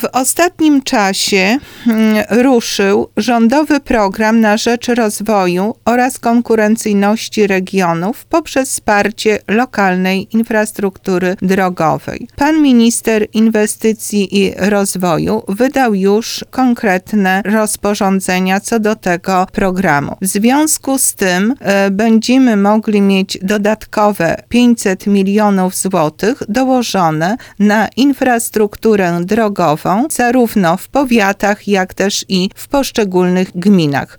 W ostatnim czasie ruszył rządowy program na rzecz rozwoju oraz konkurencyjności regionów poprzez wsparcie lokalnej infrastruktury drogowej. Pan minister inwestycji i rozwoju wydał już konkretne rozporządzenia co do tego programu. W związku z tym będziemy mogli mieć dodatkowe 500 milionów złotych dołożone na infrastrukturę drogową, zarówno w powiatach, jak też i w poszczególnych gminach.